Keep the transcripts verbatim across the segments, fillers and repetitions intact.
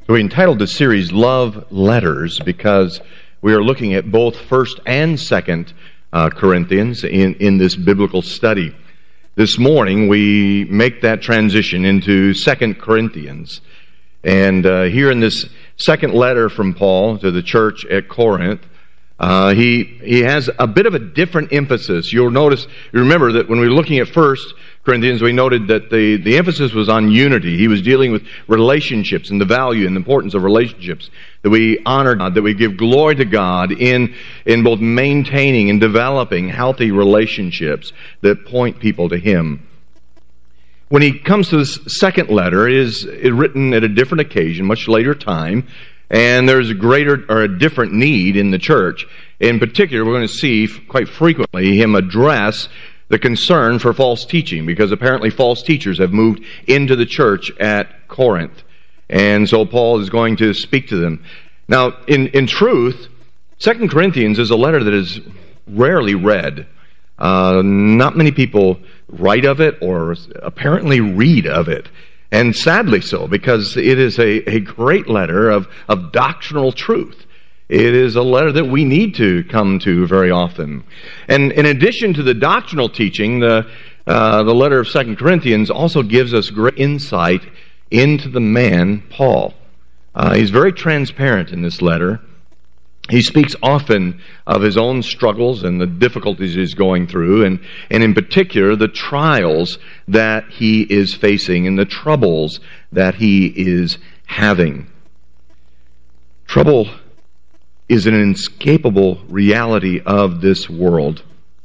We entitled the series Love Letters because we are looking at both First and Second uh, Corinthians in, in this biblical study. This morning we make that transition into Second Corinthians. And uh, here in this second letter from Paul to the church at Corinth, uh, he he has a bit of a different emphasis. You'll notice, you remember that when we were looking at First Corinthians, we noted that the, the emphasis was on unity. He was dealing with relationships and the value and the importance of relationships, that we honor God, that we give glory to God in, in both maintaining and developing healthy relationships that point people to Him. When he comes to this second letter, it is written at a different occasion, much later time, and there's a greater or a different need in the church. In particular, we're going to see quite frequently him address the concern for false teaching, because apparently false teachers have moved into the church at Corinth. And so Paul is going to speak to them. Now, in, in truth, Second Corinthians is a letter that is rarely read. Uh, not many people write of it or apparently read of it. And sadly so, because it is a, a great letter of, of doctrinal truth. It is a letter that we need to come to very often. And in addition to the doctrinal teaching, the uh, the letter of Second Corinthians also gives us great insight into the man, Paul. Uh, he's very transparent in this letter. He speaks often of his own struggles and the difficulties he's going through, and, and in particular, the trials that he is facing and the troubles that he is having. Trouble is an inescapable reality of this world.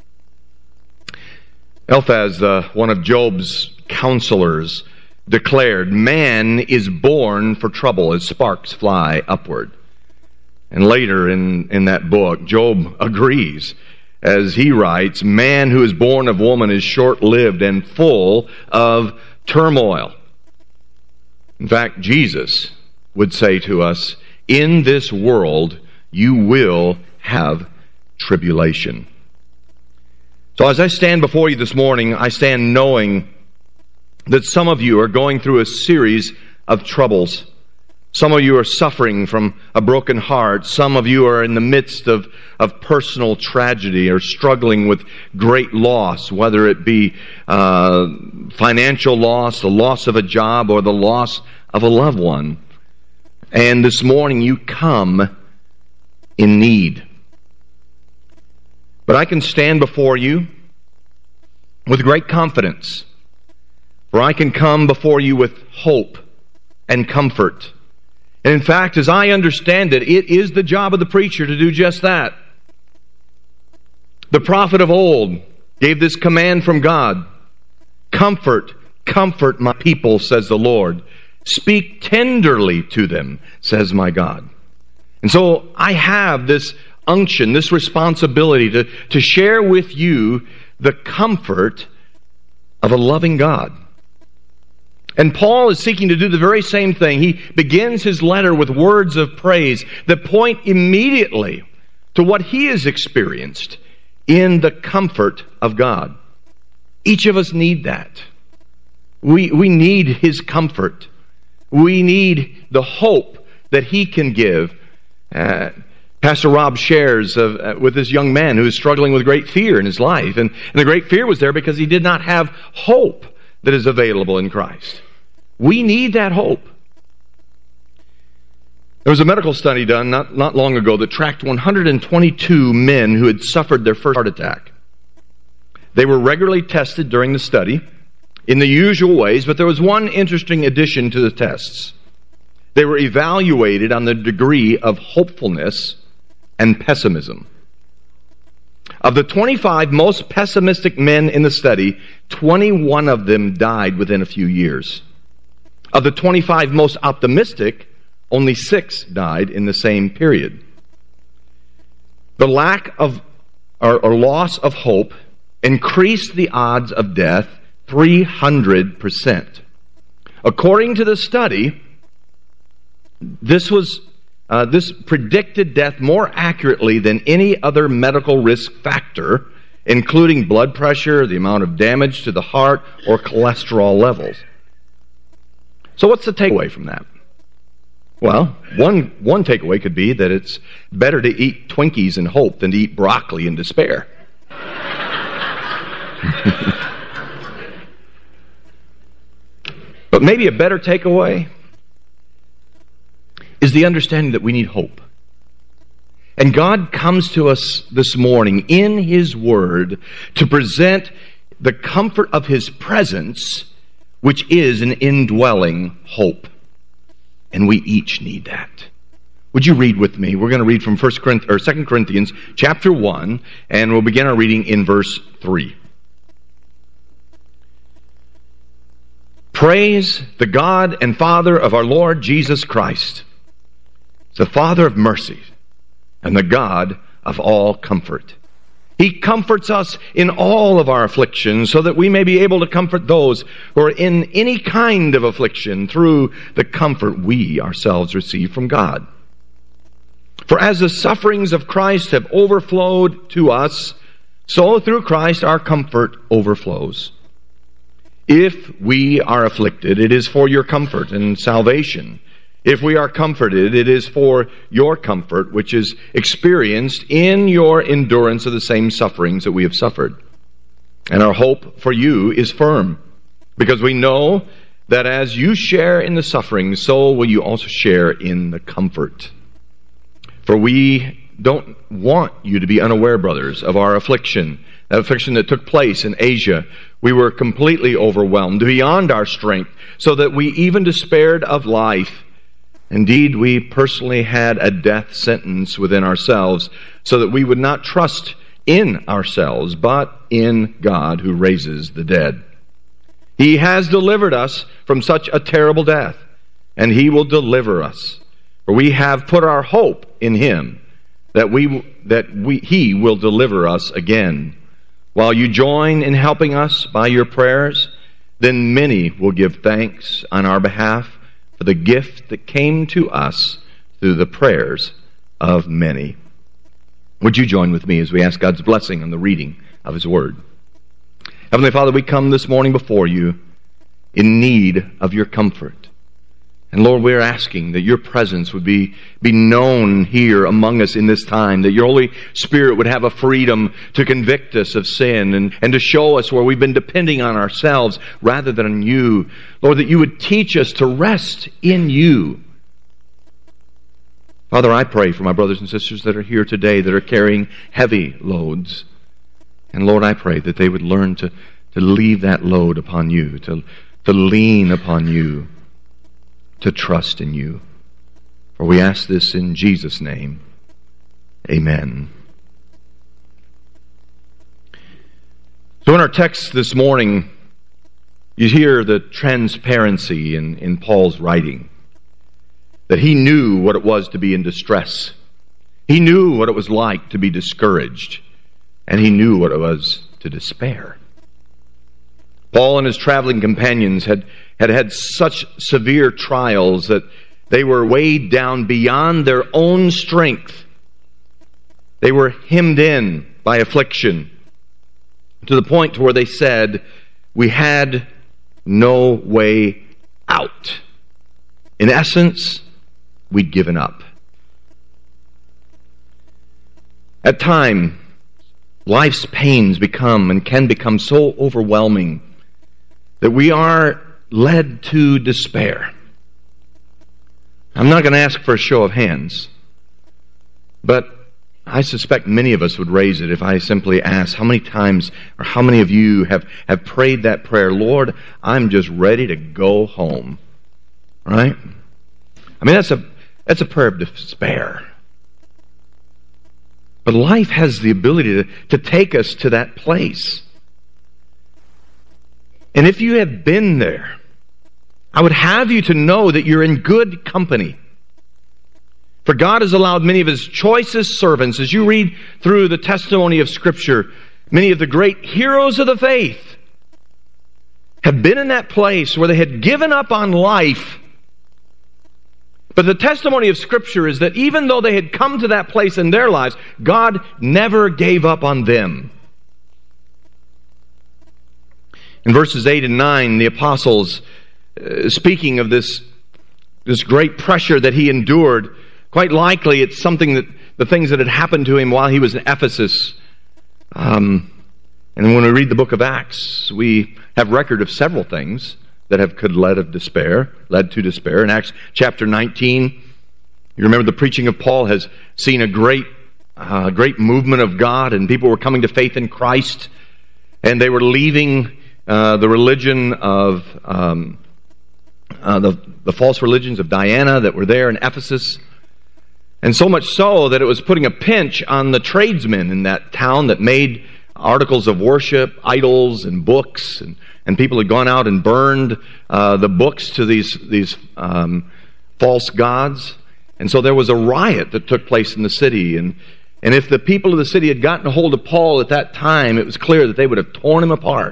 Eliphaz, uh, one of Job's counselors, declared, "Man is born for trouble as sparks fly upward." And later in, in that book, Job agrees, as he writes, "Man who is born of woman is short-lived and full of turmoil." In fact, Jesus would say to us, "In this world you will have tribulation." So as I stand before you this morning, I stand knowing that some of you are going through a series of troubles. Some of you are suffering from a broken heart. Some of you are in the midst of, of personal tragedy or struggling with great loss, whether it be uh, financial loss, the loss of a job, or the loss of a loved one. And this morning you come in need. But I can stand before you with great confidence, for I can come before you with hope and comfort. And in fact, as I understand it, it is the job of the preacher to do just that. The prophet of old gave this command from God: "Comfort, comfort my people, says the Lord. Speak tenderly to them, says my God." And so I have this unction, this responsibility to, to share with you the comfort of a loving God. And Paul is seeking to do the very same thing. He begins his letter with words of praise that point immediately to what he has experienced in the comfort of God. Each of us need that. We, we need His comfort. We need the hope that He can give. Uh, Pastor Rob shares of, uh, with this young man who is struggling with great fear in his life. And, and the great fear was there because he did not have hope that is available in Christ. We need that hope. There was a medical study done not, not long ago that tracked one hundred twenty-two men who had suffered their first heart attack. They were regularly tested during the study in the usual ways, but there was one interesting addition to the tests. They were evaluated on the degree of hopefulness and pessimism. Of the twenty-five most pessimistic men in the study, twenty-one of them died within a few years. Of the twenty-five most optimistic, only six died in the same period. The lack of or, or loss of hope increased the odds of death three hundred percent. According to the study, this was uh, this predicted death more accurately than any other medical risk factor, including blood pressure, the amount of damage to the heart, or cholesterol levels. So what's the takeaway from that? Well, one, one takeaway could be that it's better to eat Twinkies in hope than to eat broccoli in despair. But maybe a better takeaway is the understanding that we need hope. And God comes to us this morning in His Word to present the comfort of His presence, which is an indwelling hope. And we each need that. Would you read with me? We're going to read from First Corinthians, or Second Corinthians chapter one, and we'll begin our reading in verse three. Praise the God and Father of our Lord Jesus Christ, the Father of mercies and the God of all comfort. He comforts us in all of our afflictions so that we may be able to comfort those who are in any kind of affliction through the comfort we ourselves receive from God. For as the sufferings of Christ have overflowed to us, so through Christ our comfort overflows. If we are afflicted, it is for your comfort and salvation. If we are comforted, it is for your comfort, which is experienced in your endurance of the same sufferings that we have suffered. And our hope for you is firm, because we know that as you share in the sufferings, so will you also share in the comfort. For we don't want you to be unaware, brothers, of our affliction, that affliction that took place in Asia. We were completely overwhelmed, beyond our strength, so that we even despaired of life. Indeed, we personally had a death sentence within ourselves, so that we would not trust in ourselves, but in God who raises the dead. He has delivered us from such a terrible death, and He will deliver us. For we have put our hope in Him, that we that we He will deliver us again. While you join in helping us by your prayers, then many will give thanks on our behalf for the gift that came to us through the prayers of many. Would you join with me as we ask God's blessing on the reading of His Word? Heavenly Father, we come this morning before you in need of your comfort. And Lord, we're asking that your presence would be, be known here among us in this time, that your Holy Spirit would have a freedom to convict us of sin and, and to show us where we've been depending on ourselves rather than on you. Lord, that you would teach us to rest in you. Father, I pray for my brothers and sisters that are here today that are carrying heavy loads. And Lord, I pray that they would learn to, to leave that load upon you, to, to lean upon you, to trust in you. For we ask this in Jesus' name. Amen. So in our text this morning, you hear the transparency in, in Paul's writing. That he knew what it was to be in distress. He knew what it was like to be discouraged. And he knew what it was to despair. Paul and his traveling companions had, had had such severe trials that they were weighed down beyond their own strength. They were hemmed in by affliction to the point to where they said, we had no way out. In essence, we'd given up. At times, life's pains become and can become so overwhelming that we are led to despair. I'm not going to ask for a show of hands, but I suspect many of us would raise it if I simply asked how many times or how many of you have, have prayed that prayer, Lord, I'm just ready to go home. Right? I mean, that's a that's a prayer of despair. But life has the ability to, to take us to that place. And if you have been there, I would have you to know that you're in good company. For God has allowed many of His choicest servants, as you read through the testimony of Scripture, many of the great heroes of the faith have been in that place where they had given up on life. But the testimony of Scripture is that even though they had come to that place in their lives, God never gave up on them. In verses eight and nine, the apostles, uh, speaking of this this great pressure that he endured, quite likely it's something that the things that had happened to him while he was in Ephesus. Um, and when we read the book of Acts, we have record of several things that have could led of despair, led to despair. In Acts chapter nineteen, you remember the preaching of Paul has seen a great, uh, great movement of God, and people were coming to faith in Christ, and they were leaving uh, the religion of um, uh, the the false religions of Diana that were there in Ephesus. And so much so that it was putting a pinch on the tradesmen in that town that made articles of worship, idols, and books. And, and people had gone out and burned uh, the books to these, these um, false gods. And so there was a riot that took place in the city. And, and if the people of the city had gotten a hold of Paul at that time, it was clear that they would have torn him apart.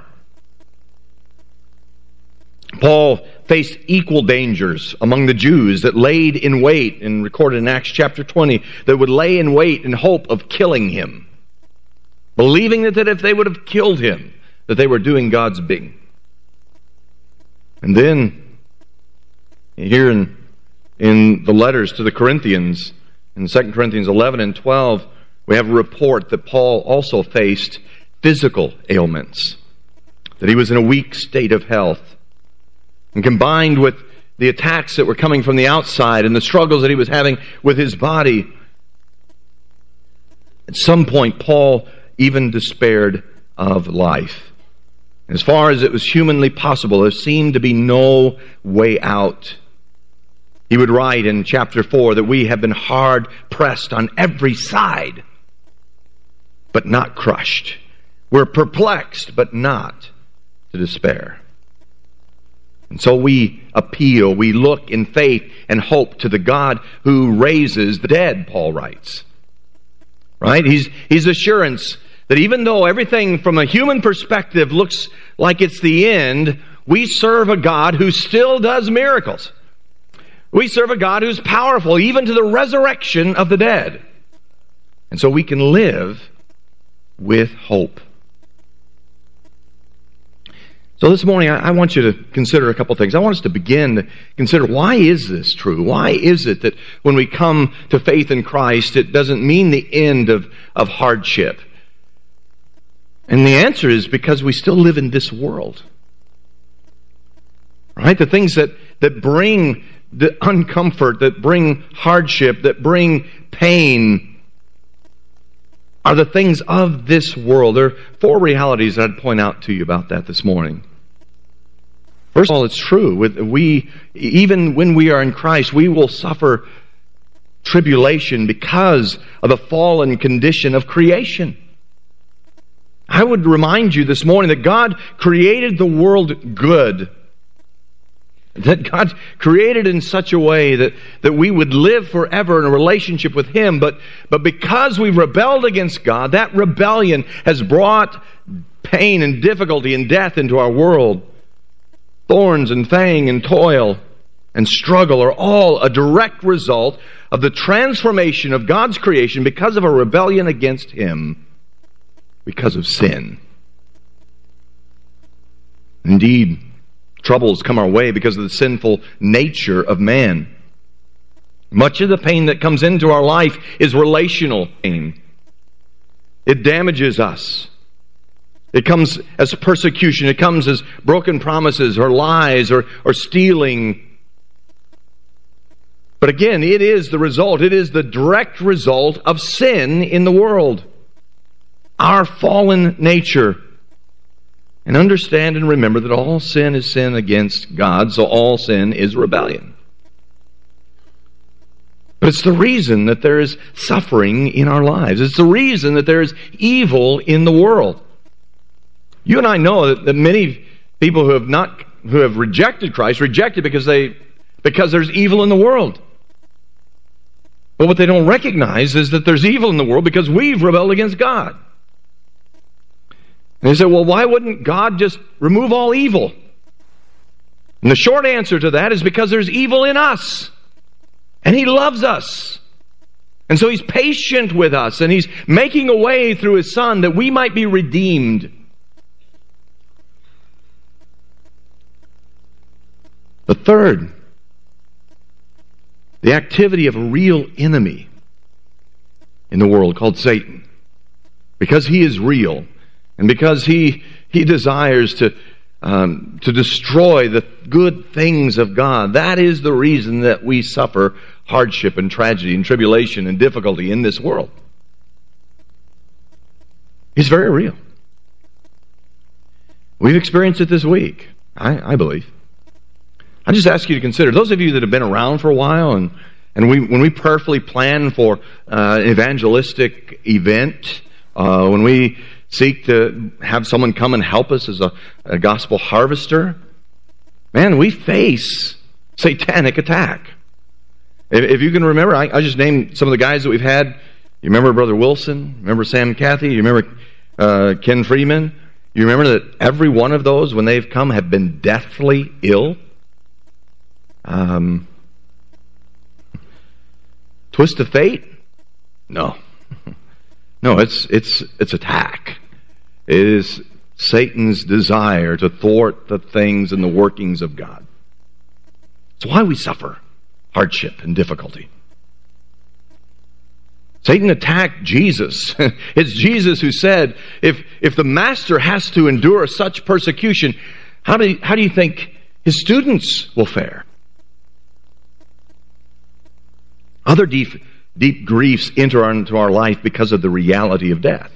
Paul faced equal dangers among the Jews that laid in wait, and recorded in Acts chapter twenty, that would lay in wait in hope of killing him, believing that, that if they would have killed him, that they were doing God's bidding. And then, here in, in the letters to the Corinthians, in Second Corinthians eleven and twelve, we have a report that Paul also faced physical ailments, that he was in a weak state of health. And combined with the attacks that were coming from the outside and the struggles that he was having with his body, at some point Paul even despaired of life. As far as it was humanly possible, there seemed to be no way out. He would write in chapter four that we have been hard pressed on every side, but not crushed. We're perplexed, but not to despair. And so we appeal, we look in faith and hope to the God who raises the dead, Paul writes. Right? He's, he's assurance that even though everything from a human perspective looks like it's the end, we serve a God who still does miracles. We serve a God who's powerful even to the resurrection of the dead. And so we can live with hope. So this morning, I want you to consider a couple things. I want us to begin to consider, why is this true? Why is it that when we come to faith in Christ, it doesn't mean the end of, of hardship? And the answer is because we still live in this world. Right? The things that, that bring the uncomfort, that bring hardship, that bring pain, are the things of this world. There are four realities that I'd point out to you about that this morning. First of all, it's true. We, even when we are in Christ, we will suffer tribulation because of the fallen condition of creation. I would remind you this morning that God created the world good. That God created in such a way that, that we would live forever in a relationship with Him. But, but because we rebelled against God, that rebellion has brought pain and difficulty and death into our world. Thorns and fang and toil and struggle are all a direct result of the transformation of God's creation because of a rebellion against Him, because of sin. Indeed, troubles come our way because of the sinful nature of man. Much of the pain that comes into our life is relational pain. It damages us. It comes as persecution. It comes as broken promises or lies or, or stealing. But again, it is the result. It is the direct result of sin in the world. Our fallen nature. And understand and remember that all sin is sin against God, so all sin is rebellion. But it's the reason that there is suffering in our lives. It's the reason that there is evil in the world. You and I know that, that many people who have not, who have rejected Christ, reject it because they, because there's evil in the world. But what they don't recognize is that there's evil in the world because we've rebelled against God. And they say, well, why wouldn't God just remove all evil? And the short answer to that is because there's evil in us. And He loves us. And so He's patient with us. And He's making a way through His Son that we might be redeemed. The third the activity of a real enemy in the world called Satan. Because he is real, and because he he desires to um, to destroy the good things of God. That is the reason that we suffer hardship and tragedy and tribulation and difficulty in this world. It's very real. We've experienced it this week, I, I believe. I just ask you to consider, those of you that have been around for a while, and, and we when we prayerfully plan for uh, an evangelistic event, uh, when we seek to have someone come and help us as a, a gospel harvester, man, we face satanic attack. If, if you can remember, I, I just named some of the guys that we've had. You remember Brother Wilson? Remember Sam Cathy? You remember uh, Ken Freeman? You remember that every one of those, when they've come, have been deathly ill? Um, twist of fate? No. No, it's it's it's attack. It is Satan's desire to thwart the things and the workings of God. It's why we suffer hardship and difficulty. Satan attacked Jesus. It's Jesus who said, if if the master has to endure such persecution, how do you, how do you think his students will fare? Other deep, deep griefs enter into our life because of the reality of death.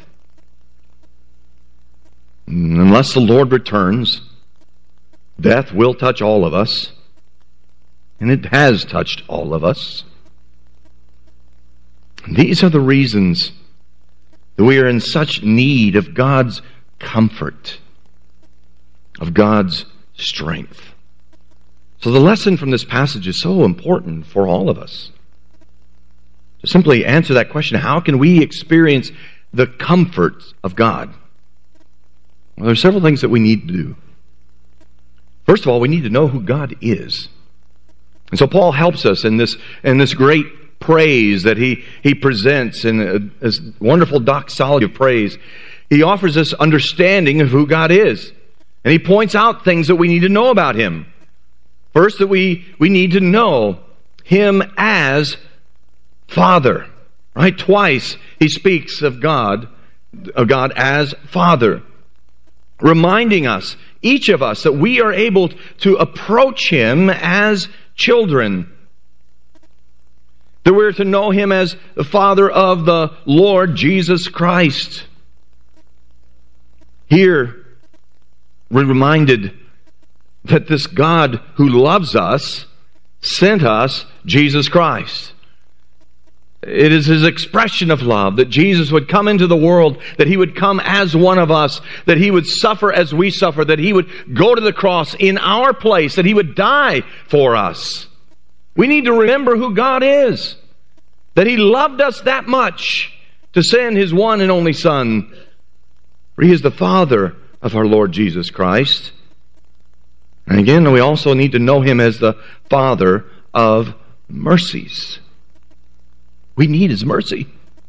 Unless the Lord returns, death will touch all of us, and it has touched all of us. These are the reasons that we are in such need of God's comfort, of God's strength. So the lesson from this passage is so important for all of us. To simply answer that question, how can we experience the comfort of God? Well, there are several things that we need to do. First of all, we need to know who God is. And so Paul helps us in this, in this great praise that he, he presents in a, this wonderful doxology of praise. He offers us understanding of who God is. And he points out things that we need to know about Him. First, that we, we need to know Him as Father. Right? Twice he speaks of God, of God as Father. Reminding us, each of us, that we are able to approach Him as children. That we're to know Him as the Father of the Lord Jesus Christ. Here, we're reminded that this God who loves us sent us Jesus Christ. It is His expression of love that Jesus would come into the world, that He would come as one of us, that He would suffer as we suffer, that He would go to the cross in our place, that He would die for us. We need to remember who God is, that He loved us that much to send His one and only Son. For He is the Father of our Lord Jesus Christ. And again, we also need to know Him as the Father of mercies. We need His mercy.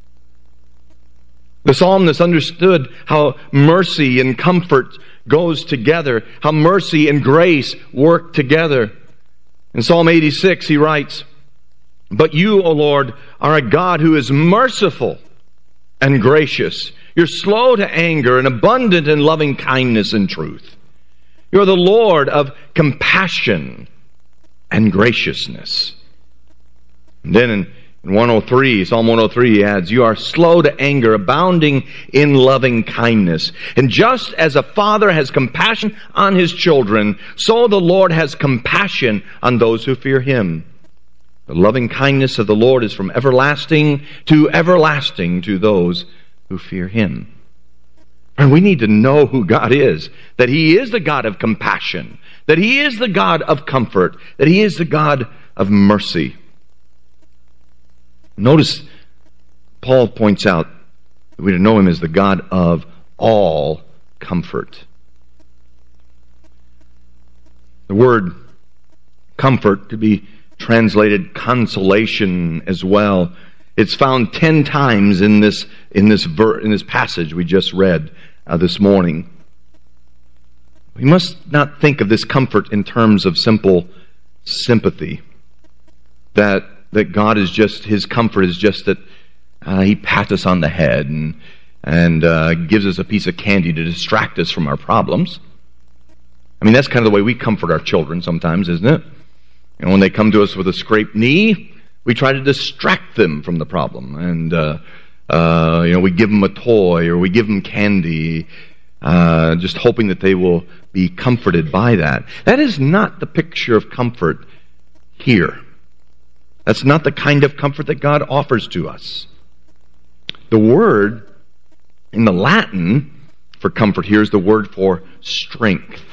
The psalmist understood how mercy and comfort goes together, how mercy and grace work together. In Psalm eighty-six, he writes, "But you, O Lord, are a God who is merciful and gracious. You're slow to anger and abundant in loving kindness and truth. You're the Lord of compassion and graciousness." And then in In one oh three, Psalm one oh three, he adds, "You are slow to anger, abounding in loving kindness. And just as a father has compassion on his children, so the Lord has compassion on those who fear Him. The loving kindness of the Lord is from everlasting to everlasting to those who fear Him." And we need to know who God is, that He is the God of compassion, that He is the God of comfort, that He is the God of mercy. Notice Paul points out that we know Him as the God of all comfort. The word comfort to be translated consolation as well. It's found ten times in this in this ver, in this passage we just read uh, this morning. We must not think of this comfort in terms of simple sympathy, that that God is just, His comfort is just that uh, He pats us on the head and, and uh, gives us a piece of candy to distract us from our problems. I mean, that's kind of the way we comfort our children sometimes, isn't it? And when they come to us with a scraped knee, we try to distract them from the problem. And, uh, uh, you know, we give them a toy or we give them candy, uh, just hoping that they will be comforted by that. That is not the picture of comfort here. That's not the kind of comfort that God offers to us. The word in the Latin for comfort here is the word for strength.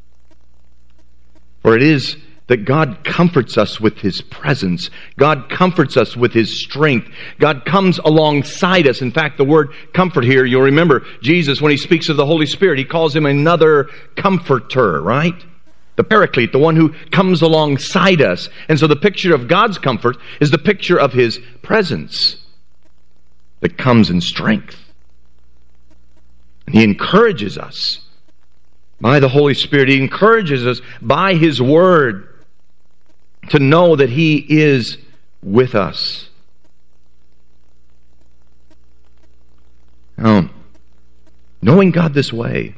For it is that God comforts us with His presence. God comforts us with His strength. God comes alongside us. In fact, the word comfort here, you'll remember Jesus, when He speaks of the Holy Spirit, He calls Him another comforter, right? The Paraclete, the one who comes alongside us. And so the picture of God's comfort is the picture of His presence that comes in strength. And He encourages us by the Holy Spirit. He encourages us by His Word to know that He is with us. Now, knowing God this way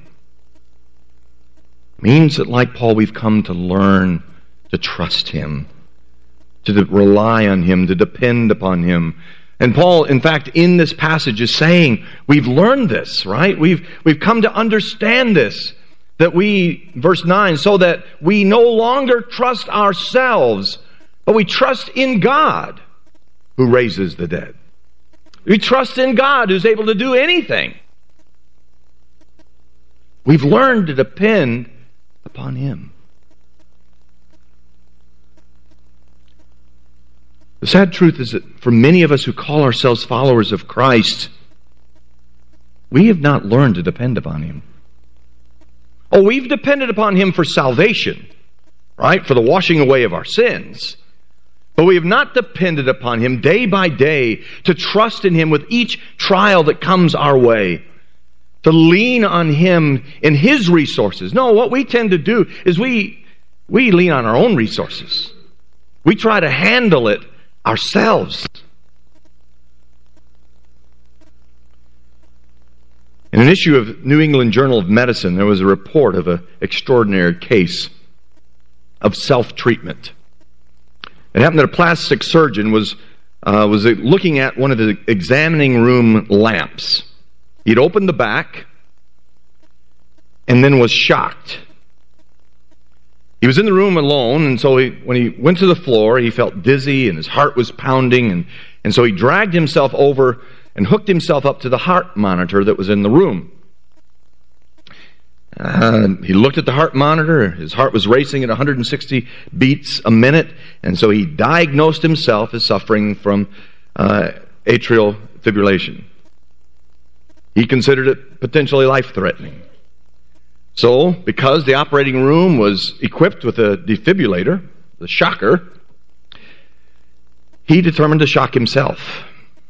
means that, like Paul, we've come to learn to trust Him, to de- rely on Him, to depend upon Him. And Paul, in fact, in this passage is saying, we've learned this, right? We've, we've come to understand this. That we, verse nine, so that we no longer trust ourselves, but we trust in God who raises the dead. We trust in God who's able to do anything. We've learned to depend upon Him. The sad truth is that for many of us who call ourselves followers of Christ, we have not learned to depend upon Him. Oh, we've depended upon Him for salvation, right? For the washing away of our sins. But we have not depended upon Him day by day to trust in Him with each trial that comes our way. To lean on Him in His resources. No, what we tend to do is we, we lean on our own resources. We try to handle it ourselves. In an issue of New England Journal of Medicine, there was a report of an extraordinary case of self-treatment. It happened that a plastic surgeon was uh, was looking at one of the examining room lamps. He'd opened the back and then was shocked. He was in the room alone, and so he, when he went to the floor, he felt dizzy and his heart was pounding, and, and so he dragged himself over and hooked himself up to the heart monitor that was in the room. Uh, he looked at the heart monitor. His heart was racing at one hundred sixty beats a minute, and so he diagnosed himself as suffering from uh, atrial fibrillation. He considered it potentially life-threatening. So, because the operating room was equipped with a defibrillator, the shocker, he determined to shock himself.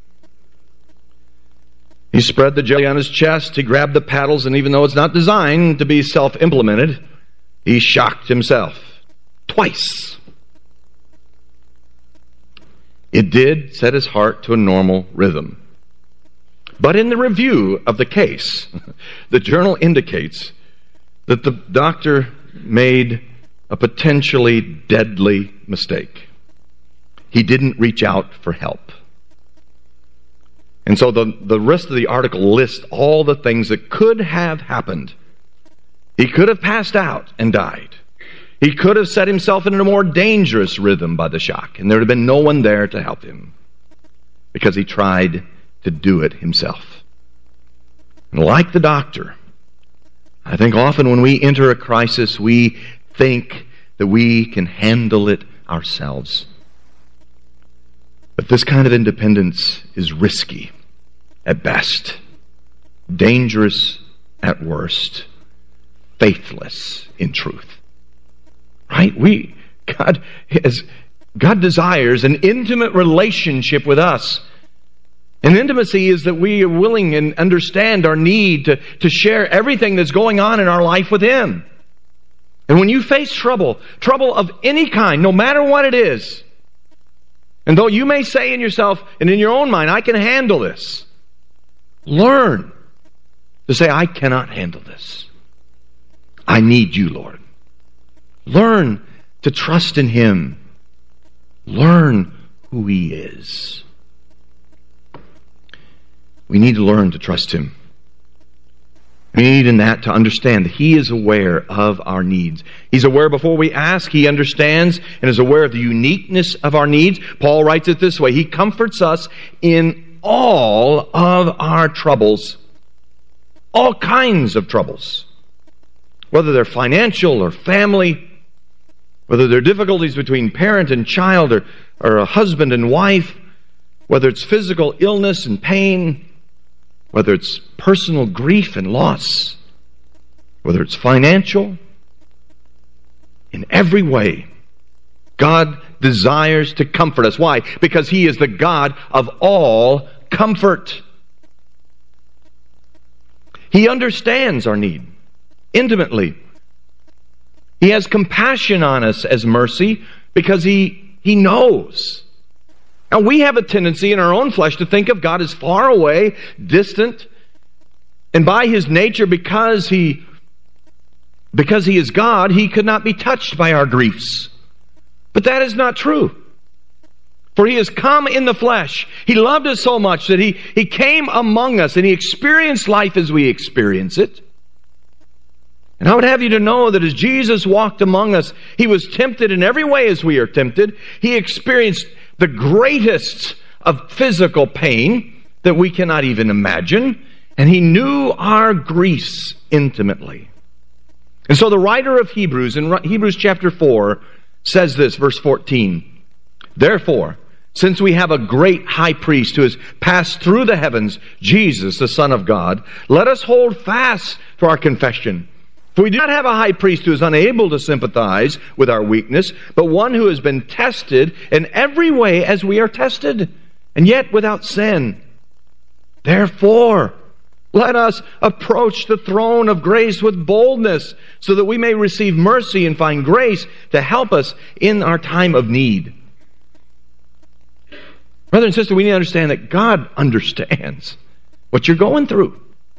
He spread the jelly on his chest, he grabbed the paddles, and even though it's not designed to be self-implemented, he shocked himself twice. It did set his heart to a normal rhythm. But in the review of the case, the journal indicates that the doctor made a potentially deadly mistake. He didn't reach out for help. And so the, the rest of the article lists all the things that could have happened. He could have passed out and died. He could have set himself in a more dangerous rhythm by the shock, and there would have been no one there to help him because he tried to do it himself. And like the doctor, I think often when we enter a crisis, we think that we can handle it ourselves. But this kind of independence is risky at best, dangerous at worst, faithless in truth. Right? We, God, has, God desires an intimate relationship with us. And intimacy is that we are willing and understand our need to, to share everything that's going on in our life with Him. And when you face trouble, trouble of any kind, no matter what it is, And though you may say in yourself and in your own mind, I can handle this, learn to say, I cannot handle this. I need you, Lord. Learn to trust in Him. Learn who He is. We need to learn to trust Him. We need in that to understand that He is aware of our needs. He's aware before we ask. He understands and is aware of the uniqueness of our needs. Paul writes it this way: He comforts us in all of our troubles. All kinds of troubles. Whether they're financial or family, whether they're difficulties between parent and child or, or a husband and wife, whether it's physical illness and pain, whether it's personal grief and loss, whether it's financial, in every way, God desires to comfort us. Why? Because He is the God of all comfort. He understands our need intimately. He has compassion on us as mercy because He, he knows. Now, we have a tendency in our own flesh to think of God as far away, distant, and by His nature, because He, because He is God, He could not be touched by our griefs. But that is not true. For He has come in the flesh. He loved us so much that He, he came among us and He experienced life as we experience it. And I would have you to know that as Jesus walked among us, He was tempted in every way as we are tempted. He experienced the greatest of physical pain that we cannot even imagine. And He knew our griefs intimately. And so the writer of Hebrews, in Hebrews chapter four, says this, verse fourteen, Therefore, since we have a great high priest who has passed through the heavens, Jesus, the Son of God, let us hold fast to our confession. For we do not have a high priest who is unable to sympathize with our weakness, but one who has been tested in every way as we are tested, and yet without sin. Therefore, let us approach the throne of grace with boldness, so that we may receive mercy and find grace to help us in our time of need. Brother and sister, we need to understand that God understands what you're going through.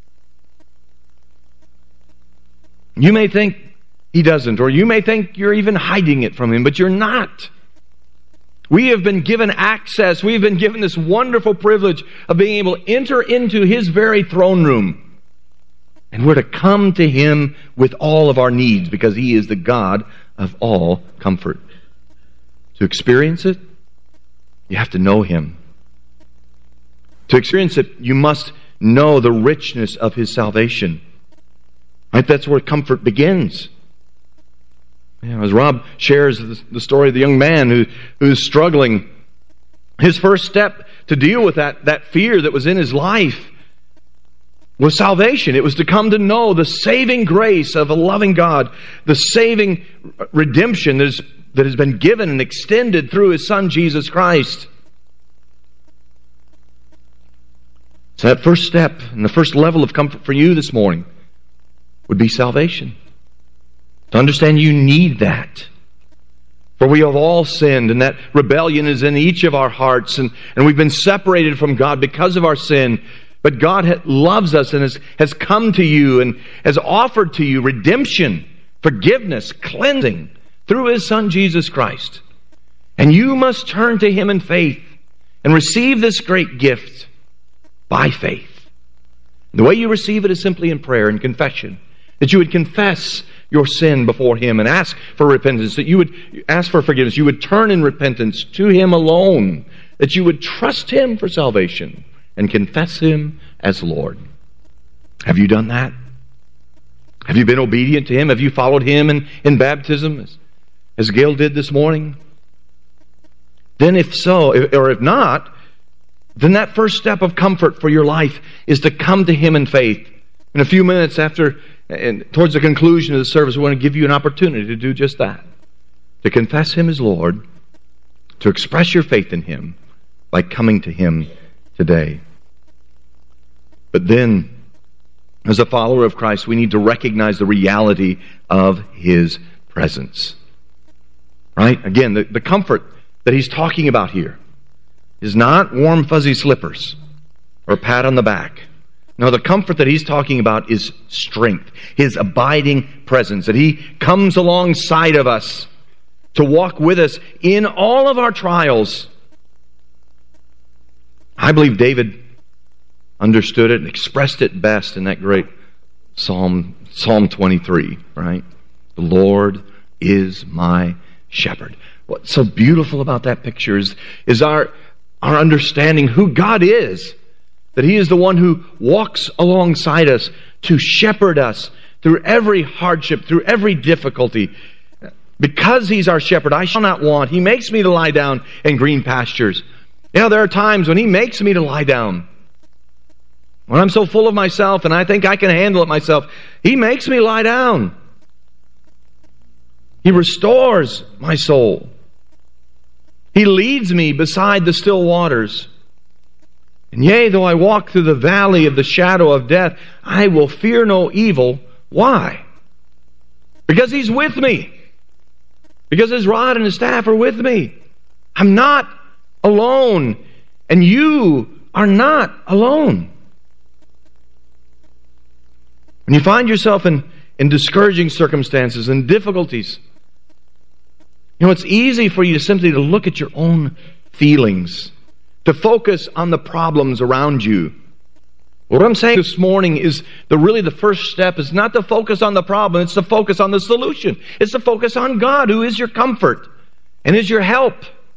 You may think He doesn't, or you may think you're even hiding it from Him, but you're not. We have been given access, we've been given this wonderful privilege of being able to enter into His very throne room. And we're to come to Him with all of our needs, because He is the God of all comfort. To experience it, you have to know Him. To experience it, you must know the richness of His salvation. Right? That's where comfort begins. You know, as Rob shares the story of the young man who who's struggling, his first step to deal with that, that fear that was in his life was salvation. It was to come to know the saving grace of a loving God, the saving redemption that, is, that has been given and extended through His Son, Jesus Christ. So that first step and the first level of comfort for you this morning would be salvation. To understand you need that. For we have all sinned, and that rebellion is in each of our hearts, and, and we've been separated from God because of our sin. But God loves us and has, has come to you and has offered to you redemption, forgiveness, cleansing through His Son Jesus Christ. And you must turn to Him in faith and receive this great gift by faith. The way you receive it is simply in prayer and confession. That you would confess your sin before Him and ask for repentance. That you would ask for forgiveness. You would turn in repentance to Him alone. That you would trust Him for salvation and confess Him as Lord. Have you done that? Have you been obedient to Him? Have you followed Him in, in baptism as, as Gail did this morning? Then if so, or if not, then that first step of comfort for your life is to come to Him in faith. In a few minutes after, and towards the conclusion of the service, we want to give you an opportunity to do just that. To confess Him as Lord, to express your faith in Him by coming to Him today. But then, as a follower of Christ, we need to recognize the reality of His presence. Right? Again, the, the comfort that He's talking about here is not warm, fuzzy slippers or a pat on the back. No, the comfort that he's talking about is strength, his abiding presence, that he comes alongside of us to walk with us in all of our trials. I believe David understood it and expressed it best in that great Psalm, Psalm twenty-three, right? The Lord is my shepherd. What's so beautiful about that picture is, is our, our understanding who God is. That He is the one who walks alongside us to shepherd us through every hardship, through every difficulty. Because He's our shepherd, I shall not want. He makes me to lie down in green pastures. You know, there are times when He makes me to lie down. When I'm so full of myself and I think I can handle it myself, He makes me lie down. He restores my soul. He leads me beside the still waters. And yea, though I walk through the valley of the shadow of death, I will fear no evil. Why? Because He's with me. Because His rod and His staff are with me. I'm not alone. And you are not alone. When you find yourself in, in discouraging circumstances and difficulties, you know, it's easy for you simply to look at your own feelings, to focus on the problems around you. What I'm saying this morning is the really the first step is not to focus on the problem, it's to focus on the solution. It's to focus on God, who is your comfort and is your help.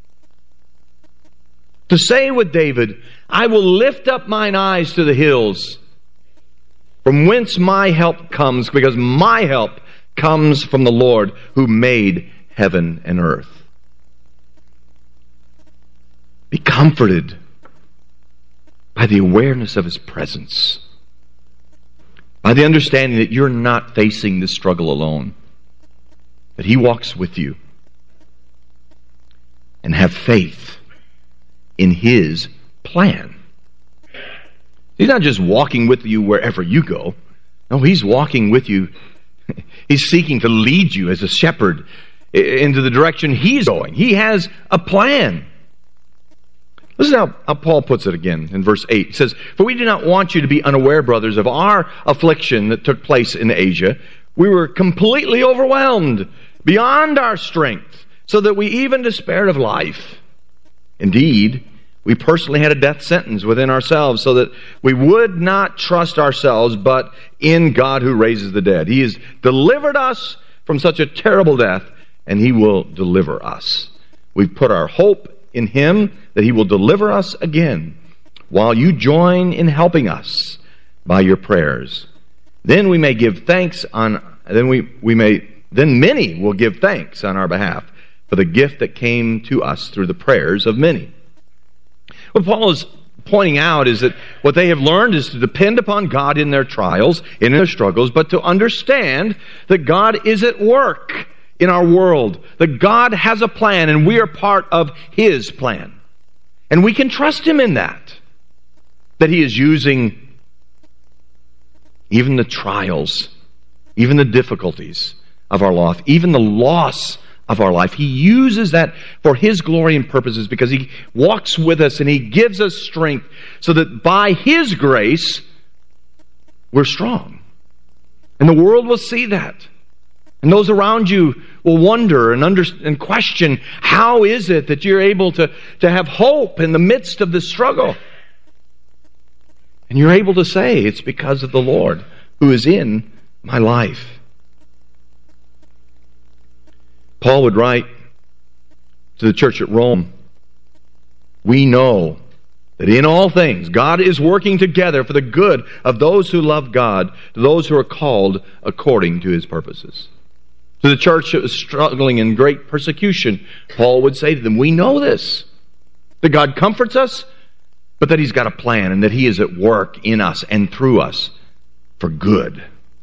To say with David, I will lift up mine eyes to the hills, from whence my help comes, because my help comes from the Lord who made heaven and earth. Be comforted by the awareness of His presence, by the understanding that you're not facing this struggle alone, that He walks with you, and have faith in His plan. He's not just walking with you wherever you go. No, He's walking with you. He's seeking to lead you as a shepherd into the direction He's going. He has a plan. Listen how, how Paul puts it again in verse eight. He says, for we do not want you to be unaware, brothers, of our affliction that took place in Asia. We were completely overwhelmed beyond our strength, so that we even despaired of life. Indeed, we personally had a death sentence within ourselves, so that we would not trust ourselves, but in God who raises the dead. He has delivered us from such a terrible death, and He will deliver us. We've put our hope in Him, that He will deliver us again, while you join in helping us by your prayers. Then we may give thanks on, then we, we may, then many will give thanks on our behalf for the gift that came to us through the prayers of many. What Paul is pointing out is that what they have learned is to depend upon God in their trials, in their struggles, but to understand that God is at work in our world, that God has a plan and we are part of His plan. And we can trust Him in that. That He is using even the trials, even the difficulties of our life, even the loss of our life. He uses that for His glory and purposes, because He walks with us and He gives us strength so that by His grace we're strong. And the world will see that. And those around you will wonder and under, and question, how is it that you're able to, to have hope in the midst of this struggle? And you're able to say, it's because of the Lord who is in my life. Paul would write to the church at Rome, we know that in all things God is working together for the good of those who love God, to those who are called according to His purposes. To the church that was struggling in great persecution, Paul would say to them, we know this, that God comforts us, but that He's got a plan and that He is at work in us and through us for good.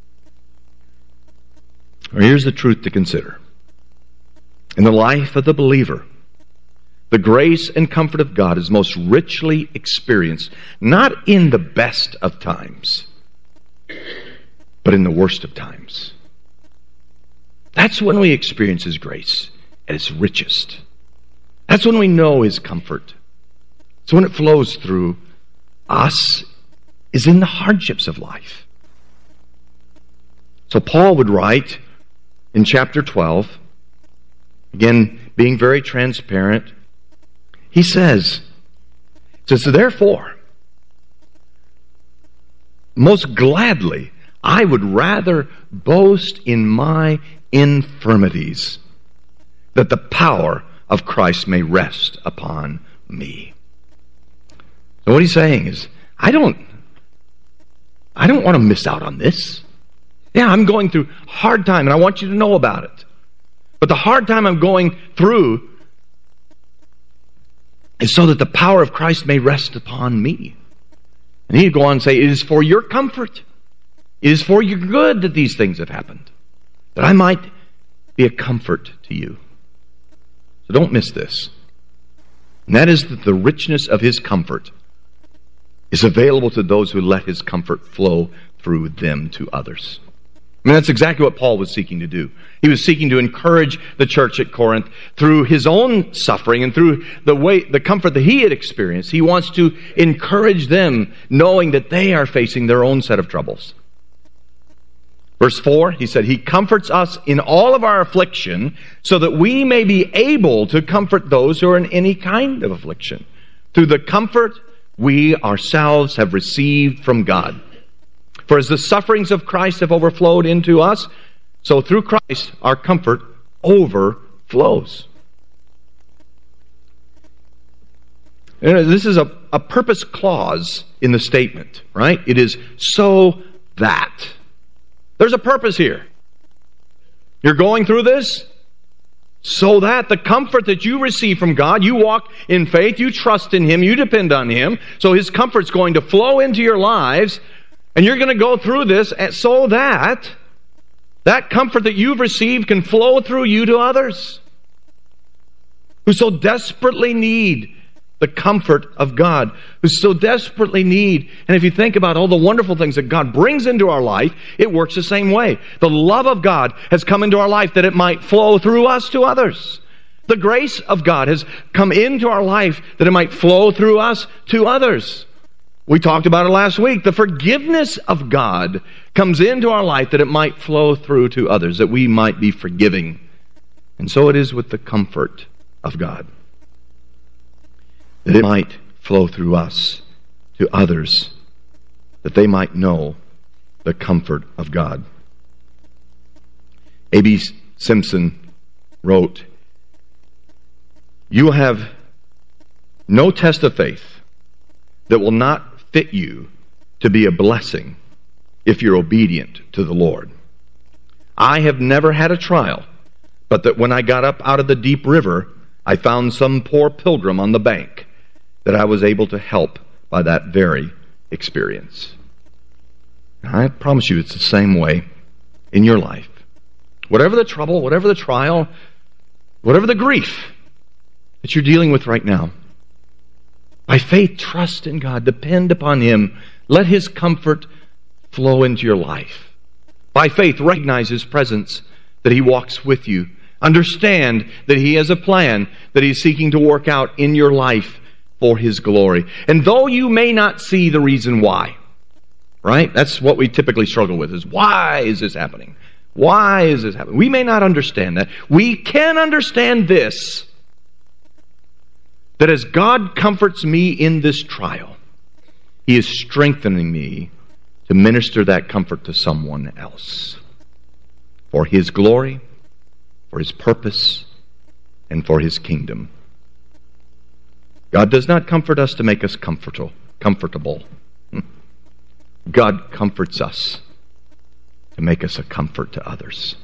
Well, here's the truth to consider. In the life of the believer, the grace and comfort of God is most richly experienced, not in the best of times, but in the worst of times. That's when we experience His grace at its richest. That's when we know His comfort. So when it flows through us, is in the hardships of life. So Paul would write in chapter twelve, again, being very transparent, he says, says, therefore, most gladly, I would rather boast in my infirmities, that the power of Christ may rest upon me. So what he's saying is, I don't, I don't want to miss out on this. Yeah, I'm going through a hard time, and I want you to know about it. But the hard time I'm going through is so that the power of Christ may rest upon me. And he'd go on and say, it is for your comfort. It is for your good that these things have happened, that I might be a comfort to you. So don't miss this. And that is that the richness of his comfort is available to those who let his comfort flow through them to others. I mean, that's exactly what Paul was seeking to do. He was seeking to encourage the church at Corinth through his own suffering and through the way, the comfort that he had experienced. He wants to encourage them, knowing that they are facing their own set of troubles. Verse four, he said, he comforts us in all of our affliction so that we may be able to comfort those who are in any kind of affliction through the comfort we ourselves have received from God. For as the sufferings of Christ have overflowed into us, so through Christ our comfort overflows. And this is a, a purpose clause in the statement, right? It is so that. There's a purpose here. You're going through this so that the comfort that you receive from God, you walk in faith, you trust in Him, you depend on Him, so His comfort's going to flow into your lives, and you're going to go through this so that that comfort that you've received can flow through you to others who so desperately need the comfort of God, who so desperately need. And if you think about all the wonderful things that God brings into our life, it works the same way. The love of God has come into our life that it might flow through us to others. The grace of God has come into our life that it might flow through us to others. We talked about it last week. The forgiveness of God comes into our life that it might flow through to others, that we might be forgiving. And so it is with the comfort of God, that it might flow through us to others, that they might know the comfort of God. A B Simpson wrote, "You will have no test of faith that will not fit you to be a blessing if you're obedient to the Lord. I have never had a trial, but that when I got up out of the deep river, I found some poor pilgrim on the bank that I was able to help by that very experience." And I promise you it's the same way in your life. Whatever the trouble, whatever the trial, whatever the grief that you're dealing with right now, by faith, trust in God. Depend upon Him. Let His comfort flow into your life. By faith, recognize His presence, that He walks with you. Understand that He has a plan that He's seeking to work out in your life for His glory. And though you may not see the reason why, right? That's what we typically struggle with, is why is this happening? Why is this happening? We may not understand that. We can understand this, that as God comforts me in this trial, He is strengthening me to minister that comfort to someone else for His glory, for His purpose, and for His kingdom. God does not comfort us to make us comfortable. comfortable. God comforts us to make us a comfort to others.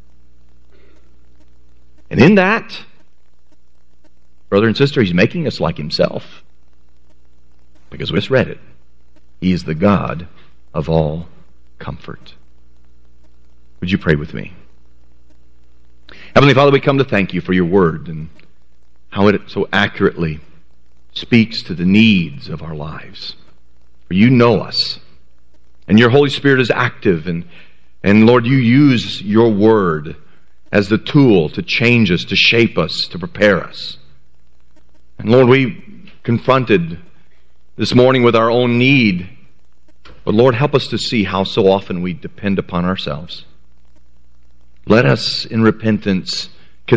And in that, brother and sister, He's making us like Himself. Because we just read it. He is the God of all comfort. Would you pray with me? Heavenly Father, we come to thank You for Your word and how it so accurately speaks to the needs of our lives. For You know us. And Your Holy Spirit is active. And, and Lord, You use Your word as the tool to change us, to shape us, to prepare us. And Lord, we confronted this morning with our own need. But Lord, help us to see how so often we depend upon ourselves. Let us, in repentance,